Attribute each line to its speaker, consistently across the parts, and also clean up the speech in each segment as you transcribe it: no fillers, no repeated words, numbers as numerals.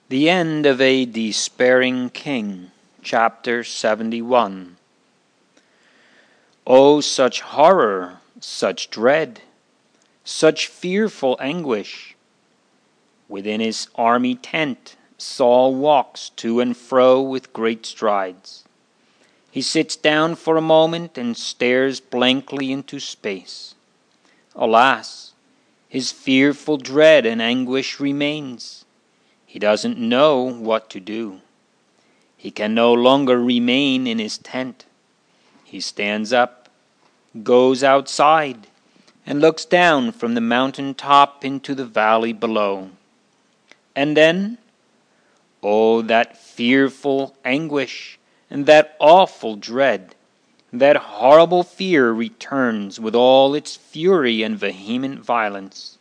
Speaker 1: The End of a Despairing King, Chapter 71. Oh, such horror, such dread, such fearful anguish! Within his army tent, Saul walks to and fro with great strides. He sits down for a moment and stares blankly into space. Alas, his fearful dread and anguish remains. He doesn't know what to do. He can no longer remain in his tent. He stands up, goes outside, and looks down from the mountain top into the valley below. And then, oh, that fearful anguish and that awful dread, that horrible fear returns with all its fury and vehement violence.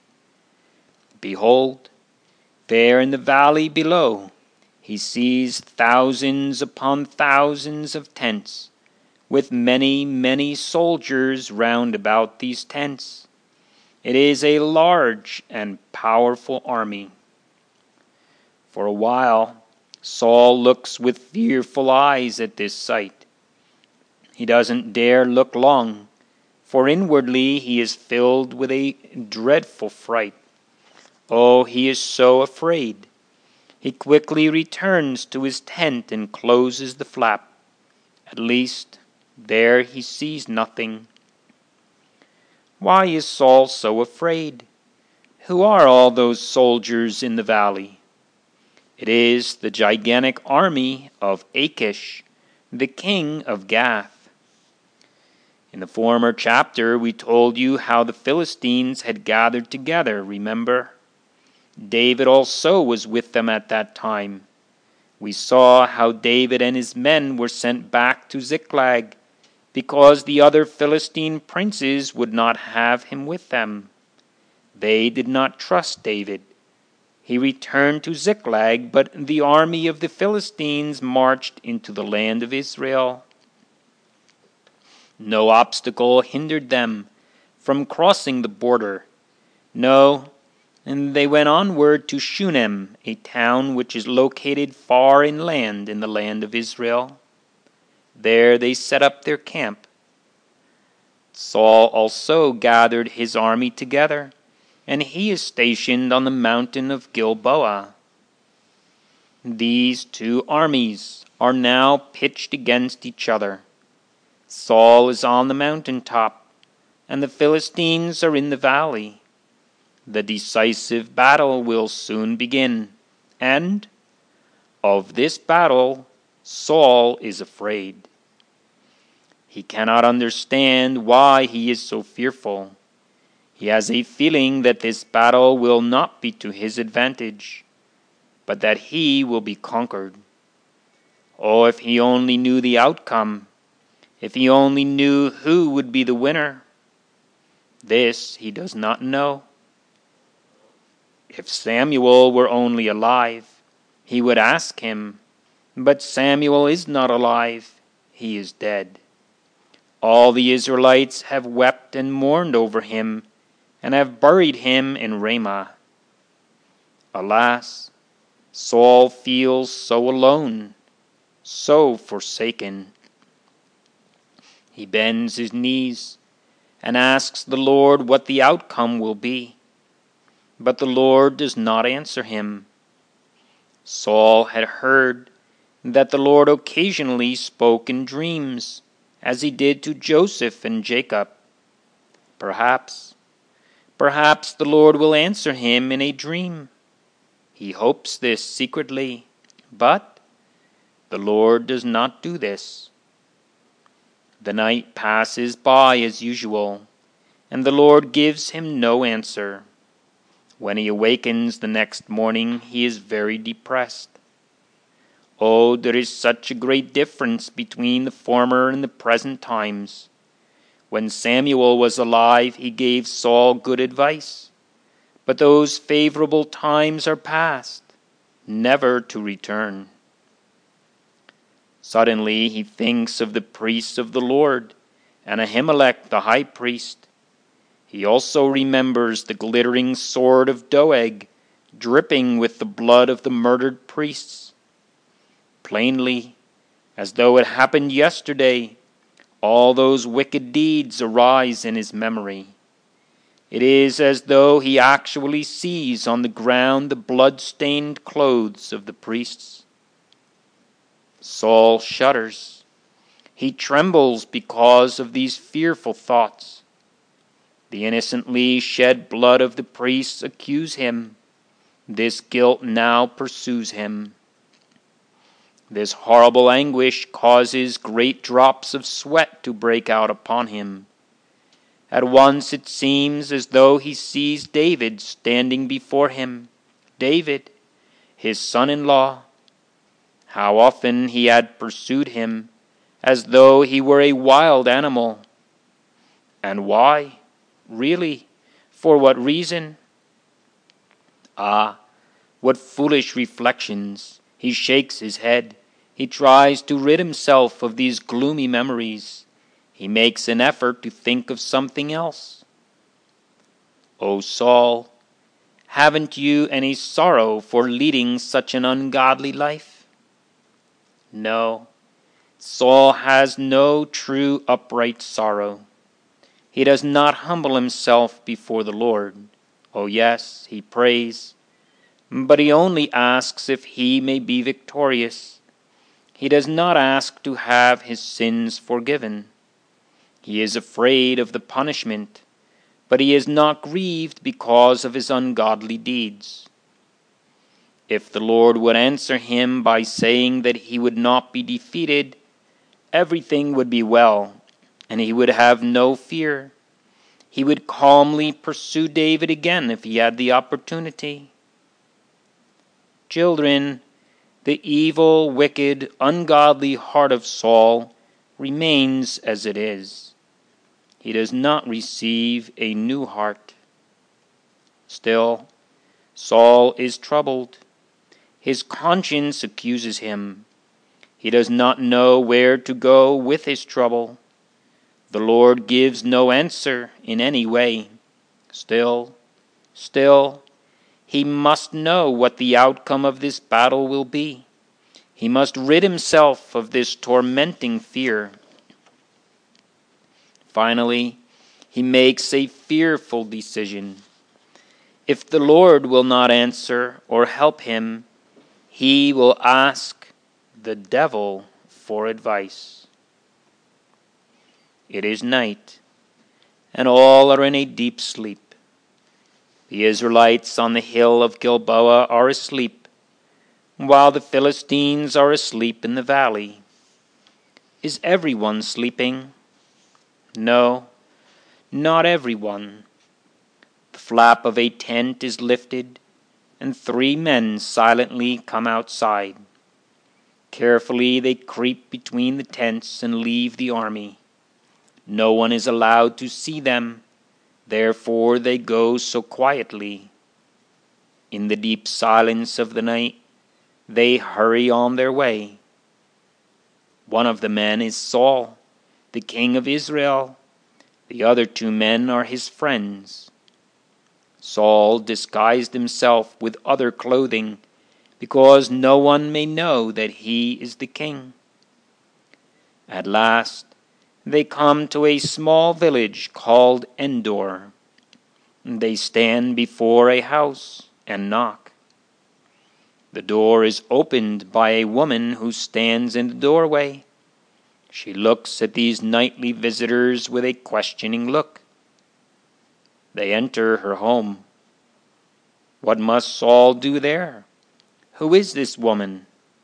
Speaker 1: Behold, there in the valley below, he sees thousands upon thousands of tents, with many, many soldiers round about these tents. It is a large and powerful army. For a while, Saul looks with fearful eyes at this sight. He doesn't dare look long, for inwardly he is filled with a dreadful fright. Oh, he is so afraid. He quickly returns to his tent and closes the flap. At least, there he sees nothing. Why is Saul so afraid? Who are all those soldiers in the valley? It is the gigantic army of Achish, the king of Gath. In the former chapter, we told you how the Philistines had gathered together, remember? David also was with them at that time. We saw how David and his men were sent back to Ziklag because the other Philistine princes would not have him with them. They did not trust David. He returned to Ziklag, but the army of the Philistines marched into the land of Israel. No obstacle hindered them from crossing the border. No, and they went onward to Shunem, a town which is located far inland in the land of Israel. There they set up their camp. Saul also gathered his army together, and he is stationed on the mountain of Gilboa. These two armies are now pitched against each other. Saul is on the mountain top, and the Philistines are in the valley. The decisive battle will soon begin, and of this battle Saul is afraid. He cannot understand why he is so fearful. He has a feeling that this battle will not be to his advantage, but that he will be conquered. Oh, if he only knew the outcome, if he only knew who would be the winner. This he does not know. If Samuel were only alive, he would ask him, but Samuel is not alive, he is dead. All the Israelites have wept and mourned over him, and have buried him in Ramah. Alas, Saul feels so alone, so forsaken. He bends his knees and asks the Lord what the outcome will be. But the Lord does not answer him. Saul had heard that the Lord occasionally spoke in dreams, as he did to Joseph and Jacob. Perhaps the Lord will answer him in a dream. He hopes this secretly, but the Lord does not do this. The night passes by as usual, and the Lord gives him no answer. When he awakens the next morning, he is very depressed. Oh, there is such a great difference between the former and the present times. When Samuel was alive, he gave Saul good advice. But those favorable times are past, never to return. Suddenly he thinks of the priests of the Lord and Ahimelech the high priest. He also remembers the glittering sword of Doeg, dripping with the blood of the murdered priests. Plainly, as though it happened yesterday, all those wicked deeds arise in his memory. It is as though he actually sees on the ground the blood-stained clothes of the priests. Saul shudders. He trembles because of these fearful thoughts. The innocently shed blood of the priests accuse him. This guilt now pursues him. This horrible anguish causes great drops of sweat to break out upon him. At once it seems as though he sees David standing before him. David, his son-in-law. How often he had pursued him, as though he were a wild animal. And why? Really? For what reason? Ah, what foolish reflections! He shakes his head. He tries to rid himself of these gloomy memories. He makes an effort to think of something else. O Saul, haven't you any sorrow for leading such an ungodly life? No, Saul has no true upright sorrow. He does not humble himself before the Lord. Oh yes, he prays, but he only asks if he may be victorious. He does not ask to have his sins forgiven. He is afraid of the punishment, but he is not grieved because of his ungodly deeds. If the Lord would answer him by saying that he would not be defeated, everything would be well, and he would have no fear. He would calmly pursue David again if he had the opportunity. Children, the evil, wicked, ungodly heart of Saul remains as it is. He does not receive a new heart. Still, Saul is troubled. His conscience accuses him. He does not know where to go with his trouble. The Lord gives no answer in any way. Still, he must know what the outcome of this battle will be. He must rid himself of this tormenting fear. Finally, he makes a fearful decision. If the Lord will not answer or help him, he will ask the devil for advice. It is night, and all are in a deep sleep. The Israelites on the hill of Gilboa are asleep, while the Philistines are asleep in the valley. Is everyone sleeping? No, not everyone. The flap of a tent is lifted, and 3 men silently come outside. Carefully they creep between the tents and leave the army. No one is allowed to see them, therefore they go so quietly. In the deep silence of the night, they hurry on their way. One of the men is Saul, the king of Israel. The other 2 men are his friends. Saul disguised himself with other clothing, because no one may know that he is the king. At last, they come to a small village called Endor. They stand before a house and knock. The door is opened by a woman who stands in the doorway. She looks at these nightly visitors with a questioning look. They enter her home. What must Saul do there? Who is this woman?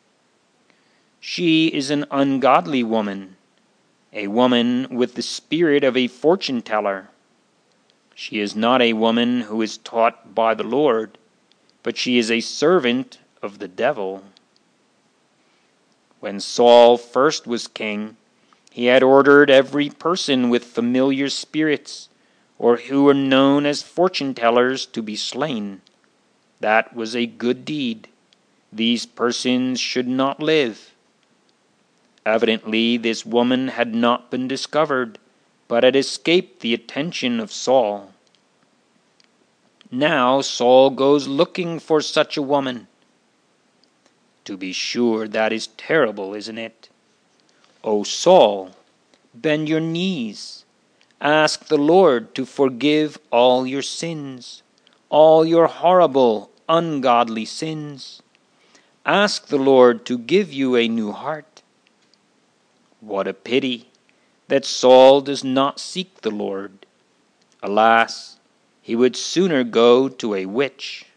Speaker 1: She is an ungodly woman, a woman with the spirit of a fortune-teller. She is not a woman who is taught by the Lord, but she is a servant of the devil. When Saul first was king, he had ordered every person with familiar spirits, or who were known as fortune-tellers, to be slain. That was a good deed. These persons should not live. Evidently, this woman had not been discovered, but had escaped the attention of Saul. Now Saul goes looking for such a woman. To be sure, that is terrible, isn't it? O Saul, bend your knees. Ask the Lord to forgive all your sins, all your horrible, ungodly sins. Ask the Lord to give you a new heart. What a pity that Saul does not seek the Lord. Alas, he would sooner go to a witch.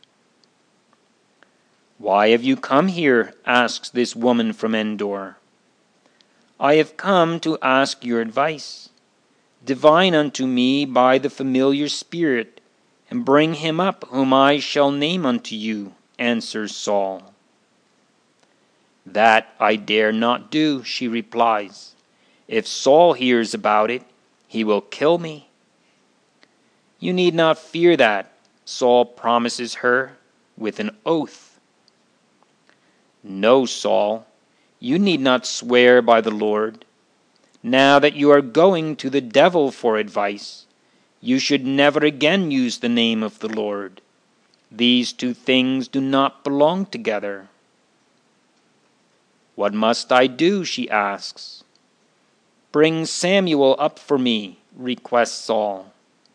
Speaker 1: Why have you come here? Asks this woman from Endor. I have come to ask your advice. Divine unto me by the familiar spirit, and bring him up whom I shall name unto you, answers Saul. That I dare not do, she replies. If Saul hears about it, he will kill me. You need not fear that, Saul promises her with an oath. No, Saul, you need not swear by the Lord. Now that you are going to the devil for advice, you should never again use the name of the Lord. These two things do not belong together. What must I do? She asks. Bring Samuel up for me, requests Saul.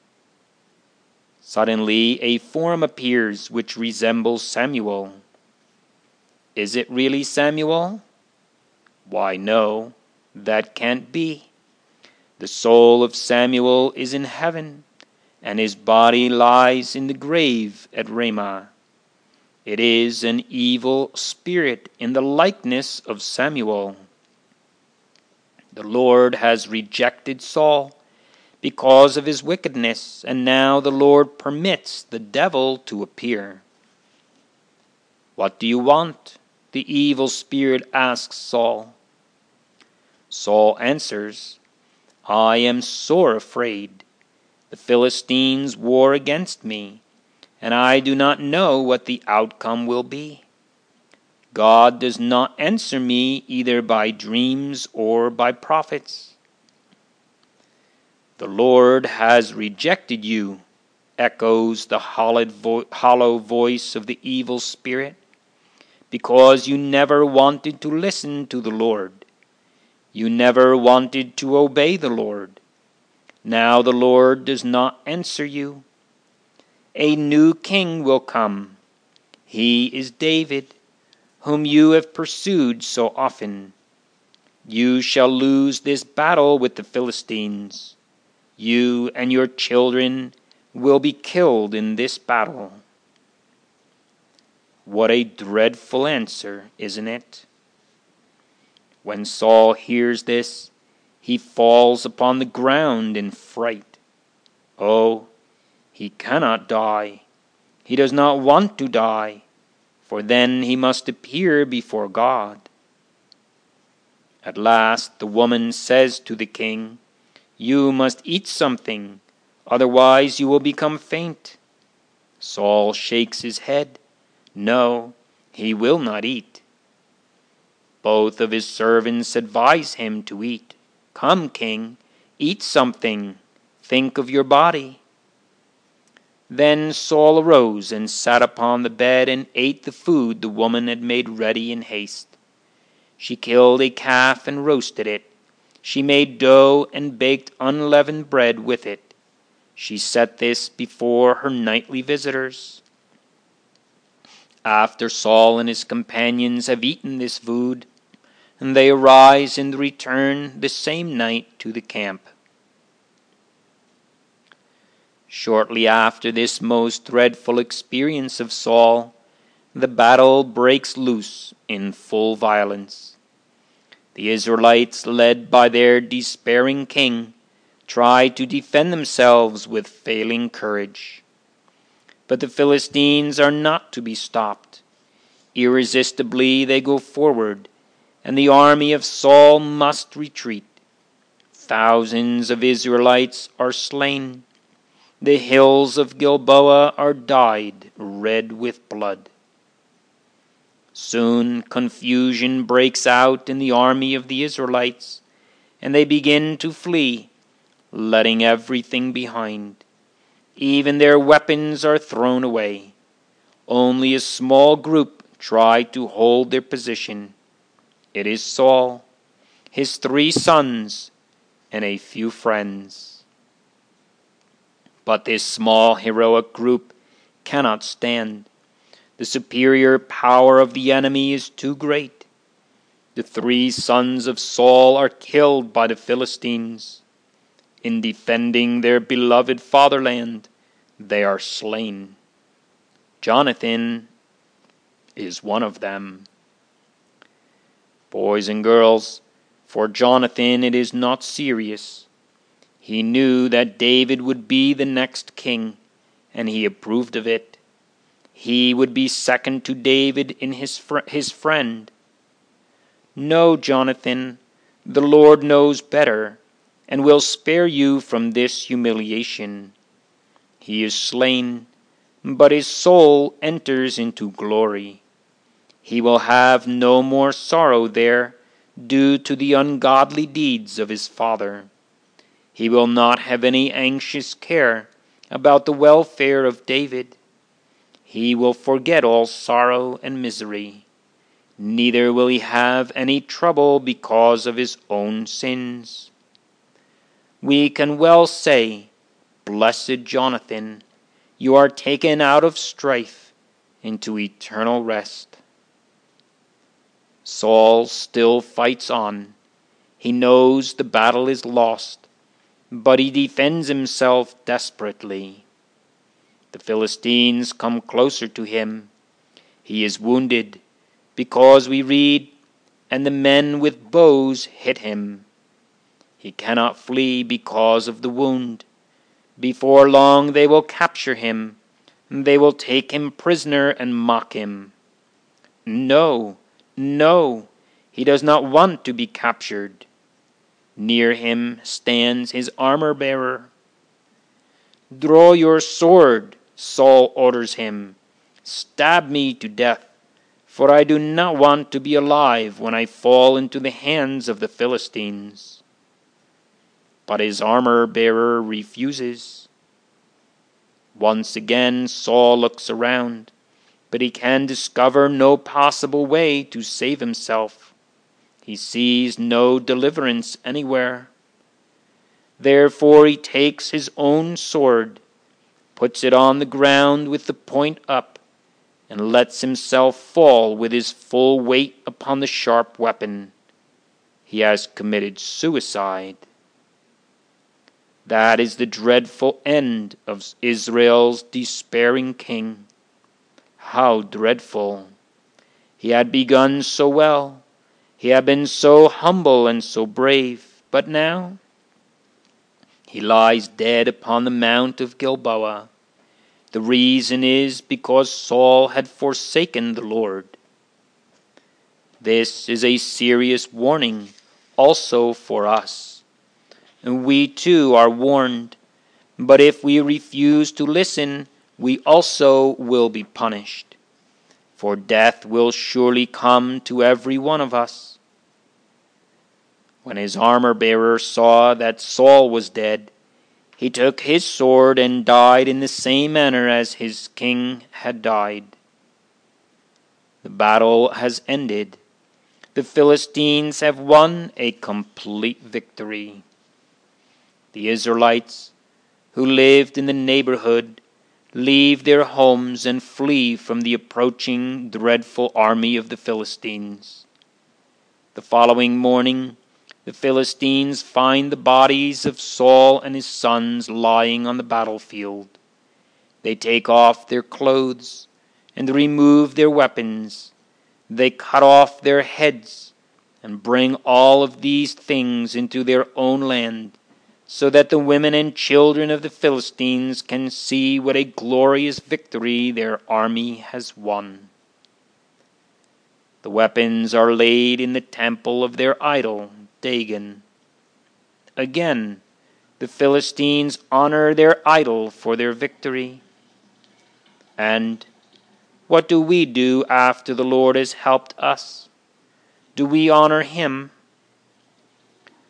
Speaker 1: Suddenly a form appears which resembles Samuel. Is it really Samuel? Why, no, that can't be. The soul of Samuel is in heaven, and his body lies in the grave at Ramah. It is an evil spirit in the likeness of Samuel. The Lord has rejected Saul because of his wickedness, and now the Lord permits the devil to appear. What do you want? The evil spirit asks Saul. Saul answers, I am sore afraid. The Philistines war against me, and I do not know what the outcome will be. God does not answer me either by dreams or by prophets. The Lord has rejected you, echoes the hollow voice of the evil spirit, because you never wanted to listen to the Lord. You never wanted to obey the Lord. Now the Lord does not answer you. A new king will come. He is David, whom you have pursued so often. You shall lose this battle with the Philistines. You and your children will be killed in this battle. What a dreadful answer, isn't it? When Saul hears this, he falls upon the ground in fright. Oh, he cannot die. He does not want to die, for then he must appear before God. At last the woman says to the king, You must eat something, otherwise you will become faint. Saul shakes his head. No, he will not eat. Both of his servants advise him to eat. Come, king, eat something. Think of your body. Then Saul arose and sat upon the bed and ate the food the woman had made ready in haste. She killed a calf and roasted it. She made dough and baked unleavened bread with it. She set this before her nightly visitors. After Saul and his companions have eaten this food, they arise and return the same night to the camp. Shortly after this most dreadful experience of Saul, the battle breaks loose in full violence. The Israelites, led by their despairing king, try to defend themselves with failing courage. But the Philistines are not to be stopped. Irresistibly they go forward, and the army of Saul must retreat. Thousands of Israelites are slain. The hills of Gilboa are dyed red with blood. Soon confusion breaks out in the army of the Israelites, and they begin to flee, letting everything behind. Even their weapons are thrown away. Only a small group try to hold their position. It is Saul, his 3 sons, and a few friends. But this small heroic group cannot stand. The superior power of the enemy is too great. The 3 sons of Saul are killed by the Philistines. In defending their beloved fatherland, they are slain. Jonathan is one of them. Boys and girls, for Jonathan it is not serious. He knew that David would be the next king, and he approved of it. He would be second to David in his friend. No, Jonathan, the Lord knows better, and will spare you from this humiliation. He is slain, but his soul enters into glory. He will have no more sorrow there due to the ungodly deeds of his father. He will not have any anxious care about the welfare of David. He will forget all sorrow and misery. Neither will he have any trouble because of his own sins. We can well say, "Blessed Jonathan, you are taken out of strife into eternal rest." Saul still fights on. He knows the battle is lost, but he defends himself desperately. The Philistines come closer to him. He is wounded, because we read, "And the men with bows hit him." He cannot flee because of the wound. Before long they will capture him. They will take him prisoner and mock him. No, no, he does not want to be captured. Near him stands his armor-bearer. "Draw your sword," Saul orders him. "Stab me to death, for I do not want to be alive when I fall into the hands of the Philistines." But his armor-bearer refuses. Once again Saul looks around, but he can discover no possible way to save himself. He sees no deliverance anywhere. Therefore he takes his own sword, puts it on the ground with the point up, and lets himself fall with his full weight upon the sharp weapon. He has committed suicide. That is the dreadful end of Israel's despairing king. How dreadful! He had begun so well. He had been so humble and so brave. But now he lies dead upon the mount of Gilboa. The reason is because Saul had forsaken the Lord. This is a serious warning also for us. And we too are warned, but if we refuse to listen, we also will be punished. For death will surely come to every one of us. When his armor-bearer saw that Saul was dead, he took his sword and died in the same manner as his king had died. The battle has ended. The Philistines have won a complete victory. The Israelites, who lived in the neighborhood, leave their homes and flee from the approaching dreadful army of the Philistines. The following morning, the Philistines find the bodies of Saul and his sons lying on the battlefield. They take off their clothes and remove their weapons. They cut off their heads and bring all of these things into their own land, so that the women and children of the Philistines can see what a glorious victory their army has won. The weapons are laid in the temple of their idol, Dagon. Again, the Philistines honor their idol for their victory. And what do we do after the Lord has helped us? Do we honor him?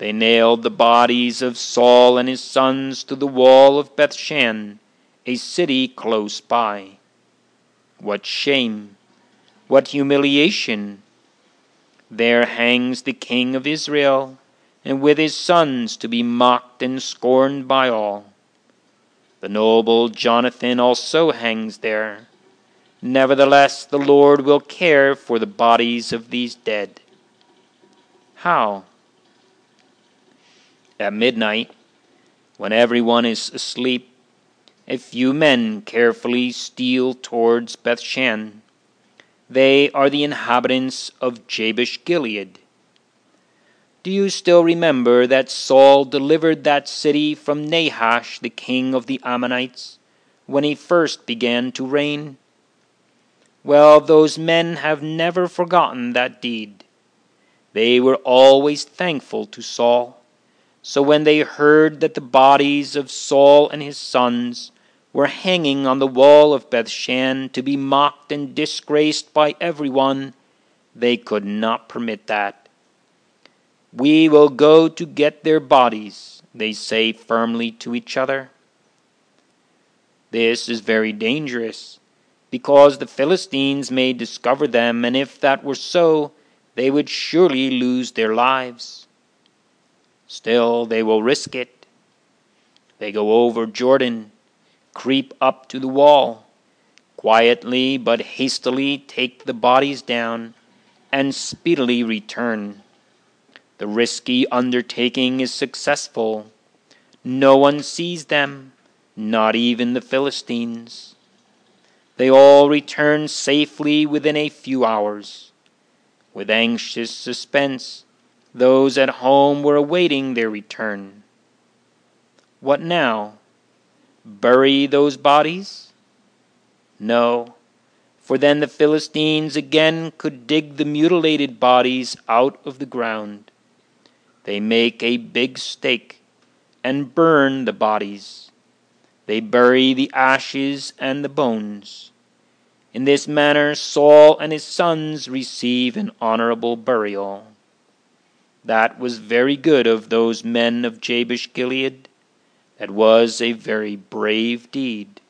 Speaker 1: They nailed the bodies of Saul and his sons to the wall of Bethshan, a city close by. What shame! What humiliation! There hangs the king of Israel, and with his sons to be mocked and scorned by all. The noble Jonathan also hangs there. Nevertheless, the Lord will care for the bodies of these dead. How? At midnight, when everyone is asleep, a few men carefully steal towards Bethshan. They are the inhabitants of Jabesh-Gilead. Do you still remember that Saul delivered that city from Nahash, the king of the Ammonites, when he first began to reign? Well, those men have never forgotten that deed. They were always thankful to Saul. So when they heard that the bodies of Saul and his sons were hanging on the wall of Bethshan to be mocked and disgraced by everyone, they could not permit that. We will go to get their bodies, they say firmly to each other. This is very dangerous, because the Philistines may discover them, and if that were so, they would surely lose their lives. Still, they will risk it. They go over Jordan, creep up to the wall, quietly but hastily take the bodies down, and speedily return. The risky undertaking is successful. No one sees them, not even the Philistines. They all return safely within a few hours. With anxious suspense, those at home were awaiting their return. What now? Bury those bodies? No, for then the Philistines again could dig the mutilated bodies out of the ground. They make a big stake and burn the bodies. They bury the ashes and the bones. In this manner Saul and his sons receive an honorable burial. That was very good of those men of Jabesh-Gilead. That was a very brave deed.